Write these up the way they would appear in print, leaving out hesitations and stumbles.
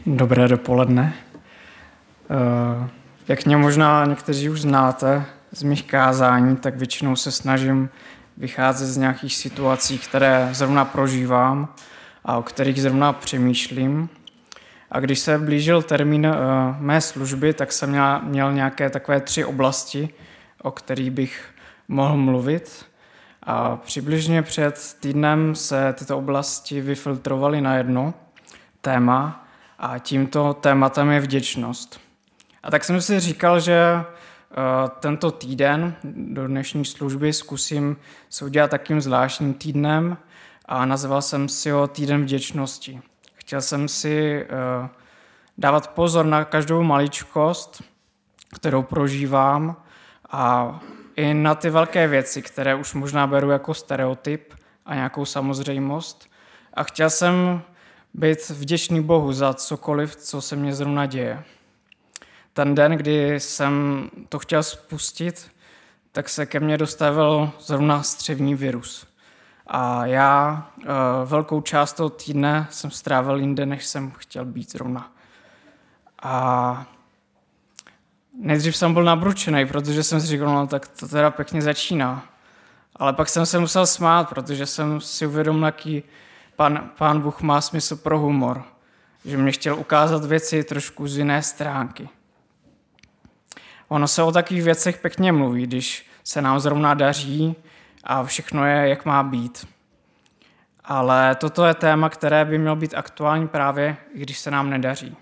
Dobré dopoledne. Jak mě možná někteří už znáte z mých kázání, tak většinou se snažím vycházet z nějakých situací, které zrovna prožívám a o kterých zrovna přemýšlím. A když se blížil termín mé služby, tak jsem měl nějaké takové 3 oblasti, o kterých bych mohl mluvit. A přibližně před týdnem se tyto oblasti vyfiltrovaly na jedno téma, a tímto tématem je vděčnost. A tak jsem si říkal, že tento týden do dnešní služby zkusím se udělat takým zvláštním týdnem a nazval jsem si ho Týden vděčnosti. Chtěl jsem si dávat pozor na každou maličkost, kterou prožívám, a i na ty velké věci, které už možná beru jako stereotyp a nějakou samozřejmost. A chtěl jsem být vděčný Bohu za cokoliv, co se mně zrovna děje. Ten den, kdy jsem to chtěl spustit, tak se ke mně dostavil zrovna střevní virus. A já velkou část toho týdne jsem strávil jinde, než jsem chtěl být zrovna. A nejdřív jsem byl nabručený, protože jsem si říkal, no tak to teda pěkně začíná. Ale pak jsem se musel smát, protože jsem si uvědomil, jaký Pán Bůh má smysl pro humor, že mě chtěl ukázat věci trošku z jiné stránky. Ono se o takových věcech pěkně mluví, když se nám zrovna daří a všechno je, jak má být. Ale toto je téma, které by mělo být aktuální právě, i když se nám nedaří.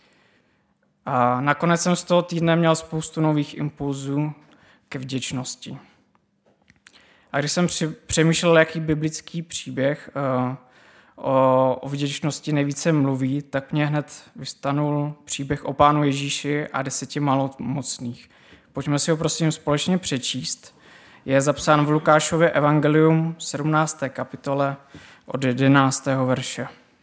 A nakonec jsem z toho týdne měl spoustu nových impulzů ke vděčnosti. A když jsem přemýšlel, jaký biblický příběh o vděčnosti nejvíce mluví, tak mě hned vystanul příběh o Pánu Ježíši a 10 malomocných. Pojďme si ho prosím společně přečíst. Je zapsán v Lukášově evangelium 17. kapitole od 11. verše.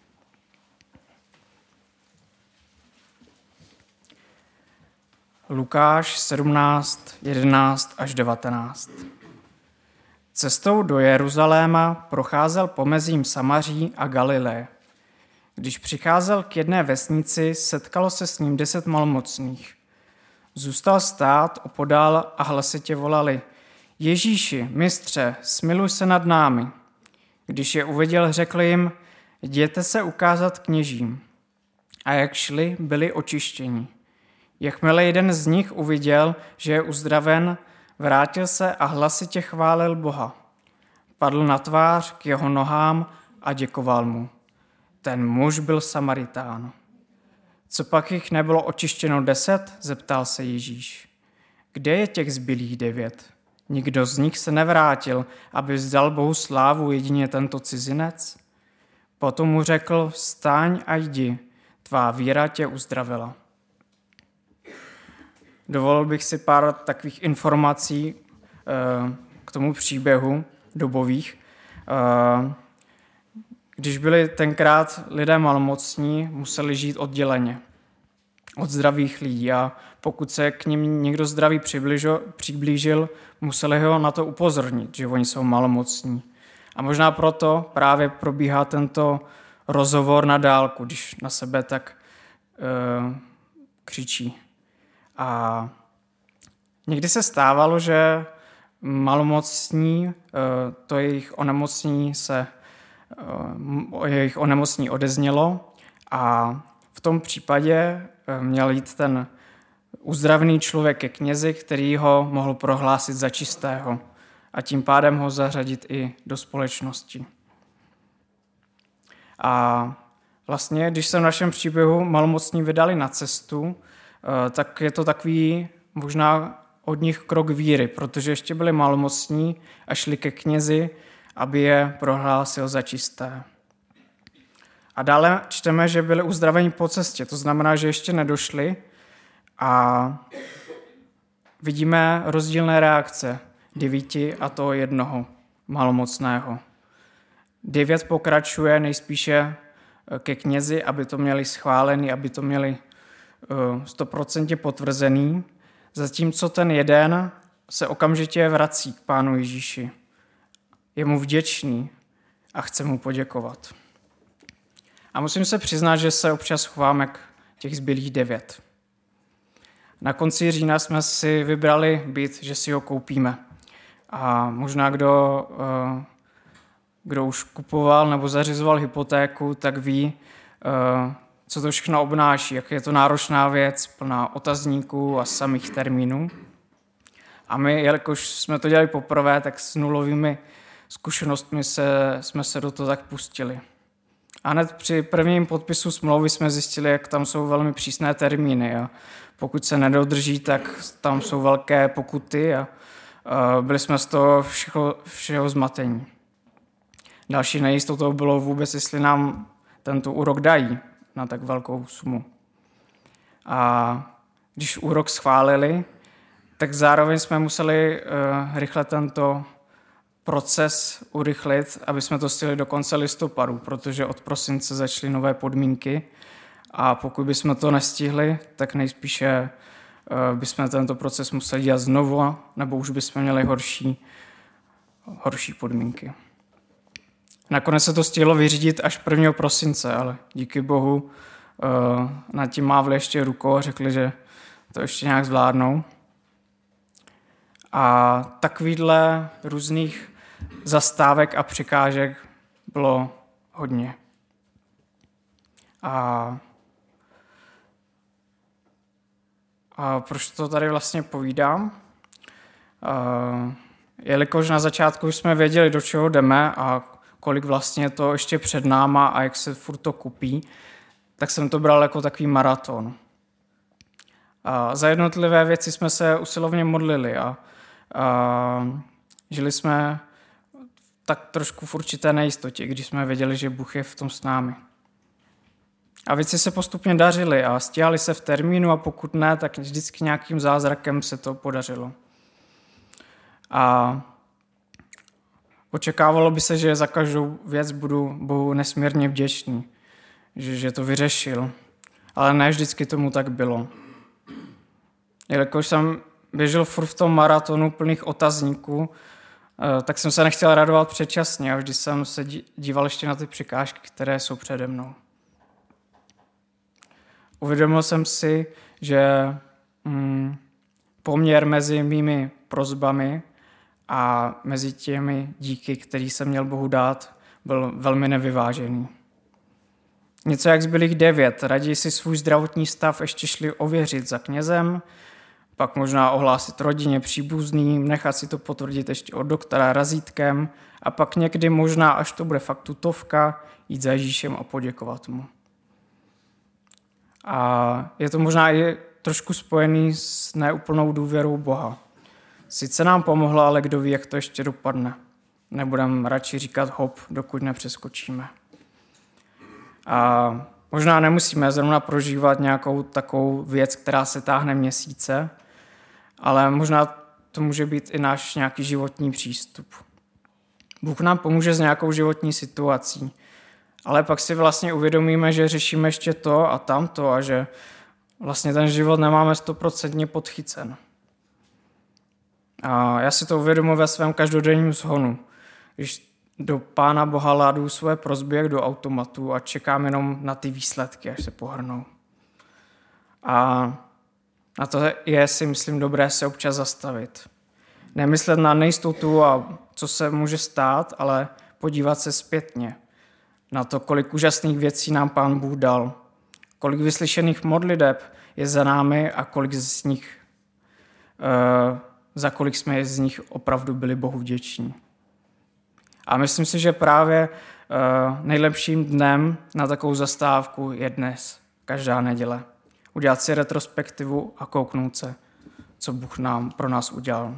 Lukáš 17, 11 až 19. Cestou do Jeruzaléma procházel pomezím Samaří a Galileje. Když přicházel k jedné vesnici, setkalo se s ním 10 malomocných. Zůstal stát opodál a hlasitě volali: Ježíši, mistře, smiluj se nad námi. Když je uviděl, řekl jim: Jděte se ukázat kněžím. A jak šli, byli očištěni. Jakmile jeden z nich uviděl, že je uzdraven, vrátil se a hlasitě chválil Boha. Padl na tvář k jeho nohám a děkoval mu. Ten muž byl Samaritán. Co pak jich nebylo očištěno 10? Zeptal se Ježíš. Kde je těch zbylých 9? Nikdo z nich se nevrátil, aby vzdal Bohu slávu, jedině tento cizinec? Potom mu řekl: Vstaň a jdi, tvá víra tě uzdravila. Dovolil bych si pár takových informací k tomu příběhu dobových. Když byli tenkrát lidé malomocní, museli žít odděleně od zdravých lidí, a pokud se k nim někdo zdravý přiblížil, museli ho na to upozornit, že oni jsou malomocní. A možná proto právě probíhá tento rozhovor na dálku, když na sebe tak křičí. A někdy se stávalo, že malomocní, to jejich onemocnění odeznělo, a v tom případě měl jít ten uzdravený člověk ke knězi, který ho mohl prohlásit za čistého a tím pádem ho zařadit i do společnosti. A vlastně, když se v našem příběhu malomocní vydali na cestu, tak je to takový možná od nich krok víry, protože ještě byli malomocní a šli ke knězi, aby je prohlásil za čisté. A dále čteme, že byli uzdraveni po cestě, to znamená, že ještě nedošli, a vidíme rozdílné reakce 9 a toho jednoho malomocného. 9 pokračuje nejspíše ke knězi, aby to měli schválený, aby to měli 100% potvrzený, zatímco ten jeden se okamžitě vrací k Pánu Ježíši. Je mu vděčný a chce mu poděkovat. A musím se přiznat, že se občas chovám jak těch zbylých 9. Na konci října jsme si vybrali byt, že si ho koupíme. A možná kdo už kupoval nebo zařizoval hypotéku, tak ví, co to všechno obnáší, jak je to náročná věc, plná otazníků a samých termínů. A my, jelikož jsme to dělali poprvé, tak s nulovými zkušenostmi jsme se do toho tak pustili. A hned při prvním podpisu smlouvy jsme zjistili, jak tam jsou velmi přísné termíny a pokud se nedodrží, tak tam jsou velké pokuty a byli jsme z toho všeho zmatení. Další nejistotou bylo vůbec, jestli nám tento úrok dají na tak velkou sumu. A když úrok schválili, tak zároveň jsme museli rychle tento proces urychlit, aby jsme to stihli do konce listopadu, protože od prosince začaly nové podmínky a pokud bychom to nestihli, tak nejspíše bychom tento proces museli dělat znovu, nebo už bychom měli horší podmínky. Nakonec se to stihlo vyřídit až 1. prosince, ale díky bohu nad tím mávli ještě rukou a řekli, že to ještě nějak zvládnou. A takovýhle různých zastávek a překážek bylo hodně. A proč to tady vlastně povídám? Jelikož na začátku jsme věděli, do čeho jdeme a kolik vlastně to ještě před náma a jak se furt to kupí, tak jsem to bral jako takový maraton. A za jednotlivé věci jsme se usilovně modlili a žili jsme tak trošku v určité nejistotě, když jsme věděli, že Bůh je v tom s námi. A věci se postupně dařily a stíhaly se v termínu a pokud ne, tak vždycky nějakým zázrakem se to podařilo. A očekávalo by se, že za každou věc budu Bohu nesmírně vděčný, že to vyřešil. Ale ne vždycky tomu tak bylo. Jelikož jsem běžel furt v tom maratonu plných otazníků, tak jsem se nechtěl radovat předčasně a vždy jsem se díval ještě na ty překážky, které jsou přede mnou. Uvědomil jsem si, že poměr mezi mými prosbami a mezi těmi díky, který jsem měl Bohu dát, byl velmi nevyvážený. Něco jak zbylých 9, raději si svůj zdravotní stav ještě šli ověřit za knězem, pak možná ohlásit rodině, příbuzným, nechat si to potvrdit ještě od doktora razítkem a pak někdy možná, až to bude fakt tutovka, jít za Ježíšem a poděkovat mu. A je to možná i trošku spojený s neúplnou důvěrou Boha. Sice nám pomohlo, ale kdo ví, jak to ještě dopadne. Nebudeme radši říkat hop, dokud nepřeskočíme. A možná nemusíme zrovna prožívat nějakou takovou věc, která se táhne měsíce, ale možná to může být i náš nějaký životní přístup. Bůh nám pomůže s nějakou životní situací, ale pak si vlastně uvědomíme, že řešíme ještě to a tamto a že vlastně ten život nemáme 100% podchycen. A já si to uvědomuji ve svém každodenním shonu, když do Pána Boha ládu svoje prosby do automatu a čekám jenom na ty výsledky, až se pohrnou. A na to je, si myslím, dobré se občas zastavit. Nemyslet na nejistotu a co se může stát, ale podívat se zpětně na to, kolik úžasných věcí nám Pán Bůh dal, kolik vyslyšených modliteb je za námi a za kolik jsme z nich opravdu byli Bohu vděční. A myslím si, že právě nejlepším dnem na takovou zastávku je dnes, každá neděle. Udělat si retrospektivu a kouknout se, co Bůh pro nás udělal.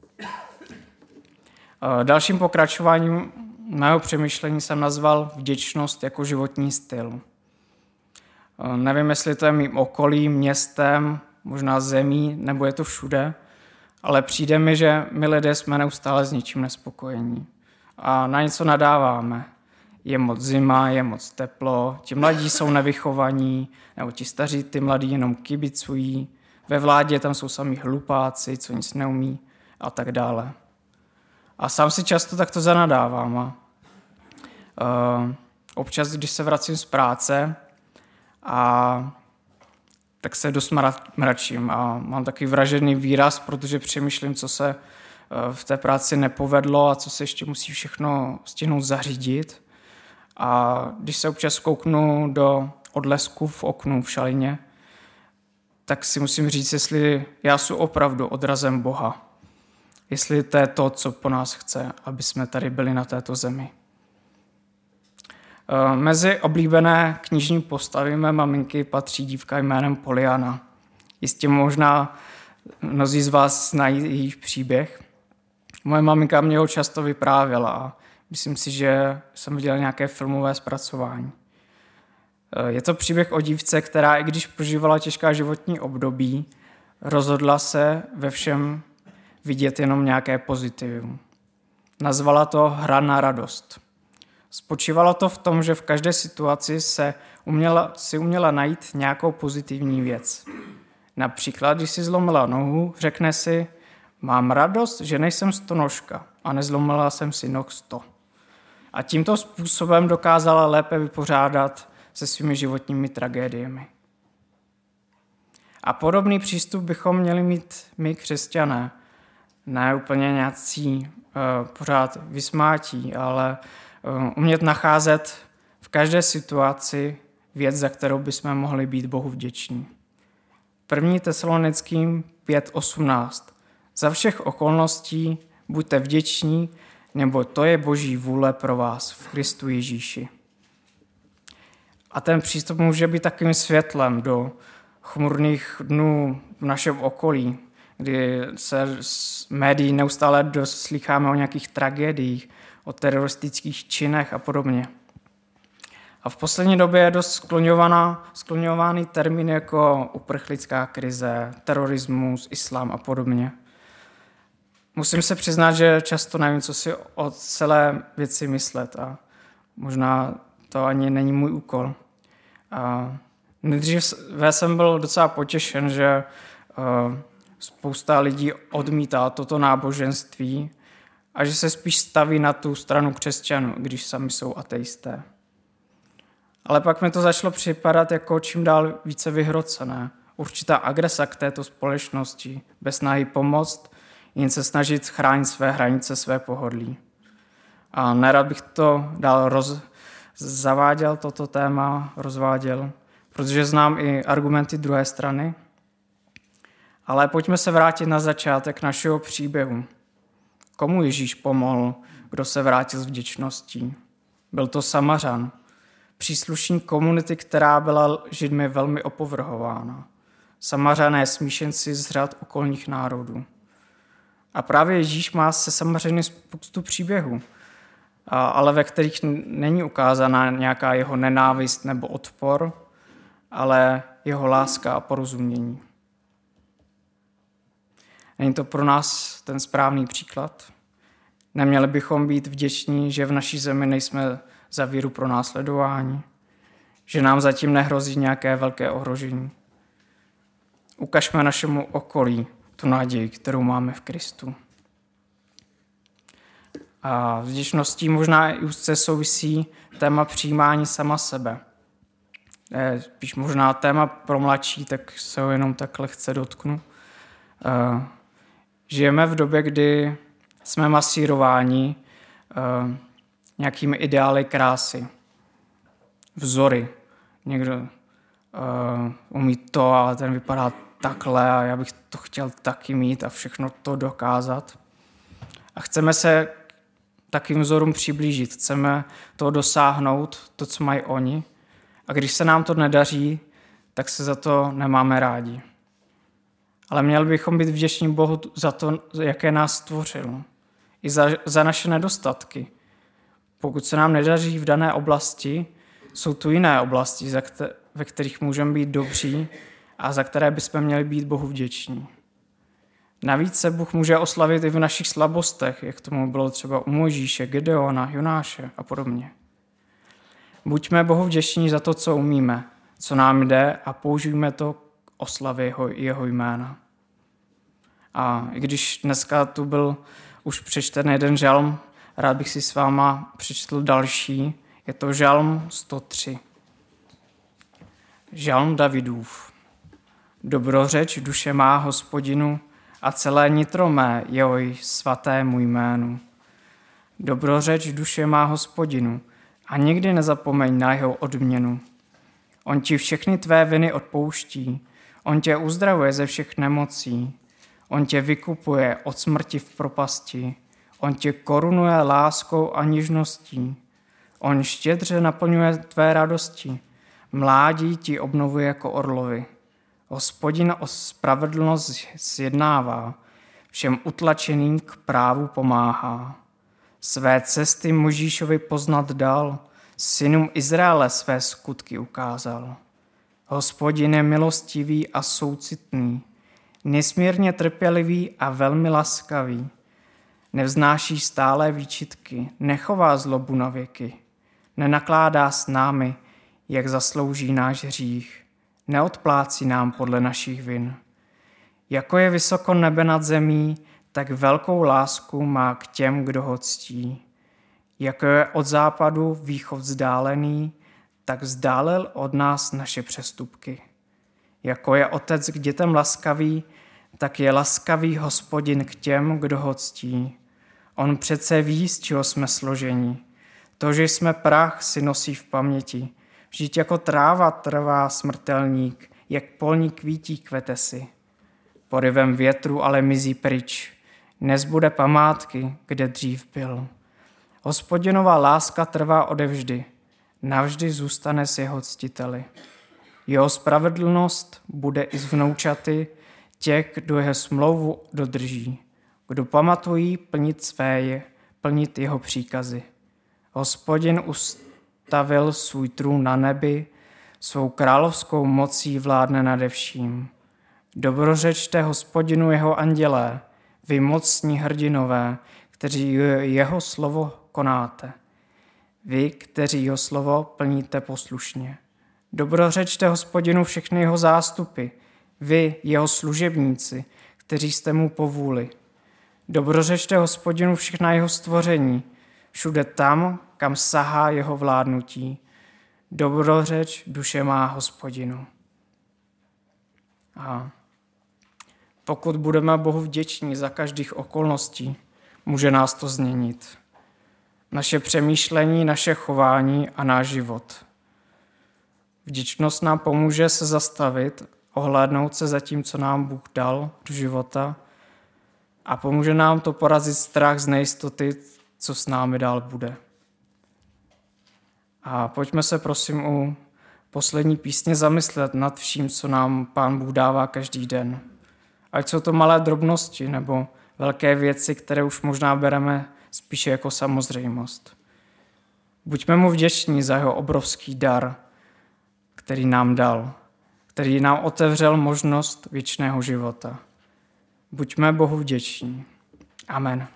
Dalším pokračováním mého přemýšlení jsem nazval vděčnost jako životní styl. Nevím, jestli to je mým okolím, městem, možná zemí, nebo je to všude, ale přijde mi, že my lidé jsme neustále s ničím nespokojení. A na něco nadáváme. Je moc zima, je moc teplo, ti mladí jsou nevychovaní, nebo ti staří, ty mladí jenom kibicují, ve vládě tam jsou sami hlupáci, co nic neumí a tak dále. A sám si často takto zanadávám. Občas, když se vracím z práce, tak se dost mračím a mám takový vražedný výraz, protože přemýšlím, co se v té práci nepovedlo a co se ještě musí všechno stihnout zařídit. A když se občas kouknu do odlesku v oknu v šalině, tak si musím říct, jestli já jsem opravdu odrazem Boha. Jestli to je to, co po nás chce, aby jsme tady byli na této zemi. Mezi oblíbené knižní postavy mé maminky patří dívka jménem Pollyanna. Jistě možná mnozí z vás znají její příběh. Moje maminka mě ho často vyprávěla a myslím si, že jsem viděl nějaké filmové zpracování. Je to příběh o dívce, která, i když prožívala těžká životní období, rozhodla se ve všem vidět jenom nějaké pozitivum. Nazvala to hra na radost. Spočívalo to v tom, že v každé situaci si uměla najít nějakou pozitivní věc. Například, když si zlomila nohu, řekne si, mám radost, že nejsem stonožka a nezlomila jsem si noh 100. A tímto způsobem dokázala lépe vypořádat se svými životními tragédiemi. A podobný přístup bychom měli mít my, křesťané. Ne úplně nějací pořád vysmátí, ale umět nacházet v každé situaci věc, za kterou bychom mohli být Bohu vděční. 1. Tesalonickým 5:18. Za všech okolností buďte vděční, nebo to je Boží vůle pro vás v Kristu Ježíši. A ten přístup může být takovým světlem do chmurných dnů v našem okolí, kdy se z médií neustále doslýcháme o nějakých tragédiích, o teroristických činech a podobně. A v poslední době je dost skloňovaný termín jako uprchlická krize, terorismus, islám a podobně. Musím se přiznat, že často nevím, co si o celé věci myslet a možná to ani není můj úkol. Nejdřív jsem byl docela potěšen, že spousta lidí odmítá toto náboženství a že se spíš staví na tu stranu křesťanů, když sami jsou ateisté. Ale pak mi to začalo připadat jako čím dál více vyhrocené. Určitá agresa k této společnosti, bez snahy pomoct, jen se snažit chránit své hranice, své pohodlí. A nerad bych to dál zaváděl, toto téma, rozváděl, protože znám i argumenty druhé strany. Ale pojďme se vrátit na začátek našeho příběhu. Komu Ježíš pomohl, kdo se vrátil s vděčností? Byl to Samařan, příslušník komunity, která byla Židmi velmi opovrhována. Samařané smíšenci z řad okolních národů. A právě Ježíš má se Samařany spoustu příběhů, ale ve kterých není ukázána nějaká jeho nenávist nebo odpor, ale jeho láska a porozumění. Není to pro nás ten správný příklad? Neměli bychom být vděční, že v naší zemi nejsme za víru pronásledování, že nám zatím nehrozí nějaké velké ohrožení. Ukažme našemu okolí tu naději, kterou máme v Kristu. A s vděčností možná i úzce souvisí téma přijímání sama sebe. Spíš možná téma pro mladší, tak se ho jenom tak lehce dotknu. Žijeme v době, kdy jsme masírováni nějakými ideály krásy, vzory. Někdo umí to a ten vypadá takhle a já bych to chtěl taky mít a všechno to dokázat. A chceme se takým vzorům přiblížit, chceme to dosáhnout, to, co mají oni. A když se nám to nedaří, tak se za to nemáme rádi. Ale měli bychom být vděční Bohu za to, jaké nás stvořil. I za naše nedostatky. Pokud se nám nedaří v dané oblasti, jsou tu jiné oblasti, ve kterých můžeme být dobří a za které bychom měli být Bohu vděční. Navíc se Bůh může oslavit i v našich slabostech, jak tomu bylo třeba u Mojžíše, Gedeona, Jonáše a podobně. Buďme Bohu vděční za to, co umíme, co nám jde a použijme to k oslavě jeho jména. A i když dneska tu byl už přečten jeden žalm, rád bych si s váma přečetl další, Je to žalm 103. Žalm Davidův. Dobrořeč duše má Hospodinu a celé nitro mé jehoj svatému jménu. Dobrořeč duše má Hospodinu a nikdy nezapomeň na jeho odměnu. On ti všechny tvé viny odpouští, on tě uzdravuje ze všech nemocí, on tě vykupuje od smrti v propasti, on tě korunuje láskou a něžností, on štědře naplňuje tvé radosti, mládí ti obnovuje jako orlovi. Hospodin o spravedlnost zjednává, všem utlačeným k právu pomáhá. Své cesty Možíšovi poznat dal, synům Izraele své skutky ukázal. Hospodin je milostivý a soucitný, nesmírně trpělivý a velmi laskavý. Nevznáší stálé výčitky, nechová zlobu na věky. Nenakládá s námi, jak zaslouží náš hřích. Neodplácí nám podle našich vin. Jako je vysoko nebe nad zemí, tak velkou lásku má k těm, kdo ho ctí. Jako je od západu východ vzdálený, tak vzdálil od nás naše přestupky. Jako je otec k dětem laskavý, tak je laskavý Hospodin k těm, kdo ho ctí. On přece ví, z čeho jsme složeni. To, že jsme prach, si nosí v paměti. Vždyť jako tráva trvá smrtelník, jak polní kvítí kvete si. Porivem větru ale mizí pryč. Nezbude památky, kde dřív byl. Hospodinová láska trvá odevždy. Navždy zůstane s jeho ctiteli. Jeho spravedlnost bude i z vnoučaty těch, kdo jeho smlouvu dodrží. Kdo pamatují plnit jeho příkazy. Hospodin ustavil svůj trůn na nebi, svou královskou mocí vládne nade vším. Dobrořečte Hospodinu jeho andělé, vy mocní hrdinové, kteří jeho slovo konáte. Vy, kteří jeho slovo plníte poslušně. Dobrořečte Hospodinu všechny jeho zástupy, vy, jeho služebníci, kteří jste mu po vůli. Dobrořečte Hospodinu všechna jeho stvoření, všude tam, kam sahá jeho vládnutí. Dobrořeč duše má Hospodinu. A pokud budeme Bohu vděční za každých okolností, může nás to změnit. Naše přemýšlení, naše chování a náš život. Vděčnost nám pomůže se zastavit, ohlédnout se za tím, co nám Bůh dal do života a pomůže nám to porazit strach z nejistoty, co s námi dál bude. A pojďme se prosím u poslední písně zamyslet nad vším, co nám Pán Bůh dává každý den. Ať jsou to malé drobnosti nebo velké věci, které už možná bereme spíše jako samozřejmost. Buďme mu vděční za jeho obrovský dar, který nám dal, který nám otevřel možnost věčného života. Buďme Bohu vděční. Amen.